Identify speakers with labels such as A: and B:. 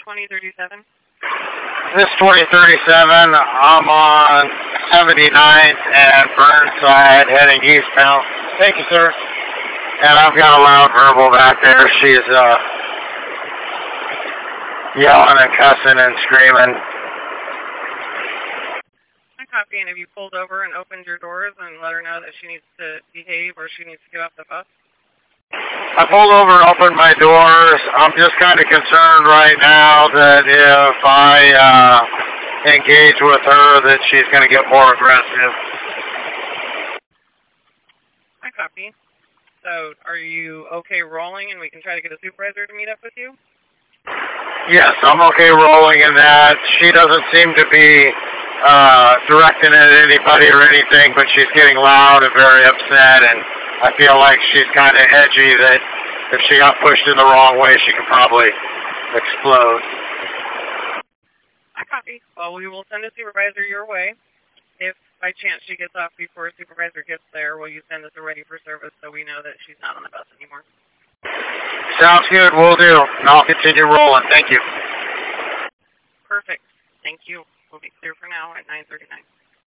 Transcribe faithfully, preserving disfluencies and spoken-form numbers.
A: twenty thirty-seven.
B: This twenty thirty-seven, I'm on seventy-ninth and Burnside heading eastbound. Thank you, sir. And I've got a loud verbal back there. She's uh, yelling and cussing and screaming.
A: I copy, and have you pulled over and opened your doors and let her know that she needs to behave or she needs to get off the bus?
B: I pulled over and opened my doors. I'm just kind of concerned right now that if I uh, engage with her that she's going to get more aggressive.
A: I copy. So are you okay rolling and we can try to get a supervisor to meet up with you?
B: Yes, I'm okay rolling in that. She doesn't seem to be uh, directing it at anybody or anything, but she's getting loud and very upset, and I feel like she's kind of edgy that if she got pushed in the wrong way, she could probably explode.
A: I copy. Well, we will send a supervisor your way. If by chance she gets off before a supervisor gets there, will you send us a ready for service so we know that she's not on the bus anymore?
B: Sounds good. Will do. And I'll continue rolling. Thank you.
A: Perfect. Thank you. We'll be clear for now at nine thirty-nine.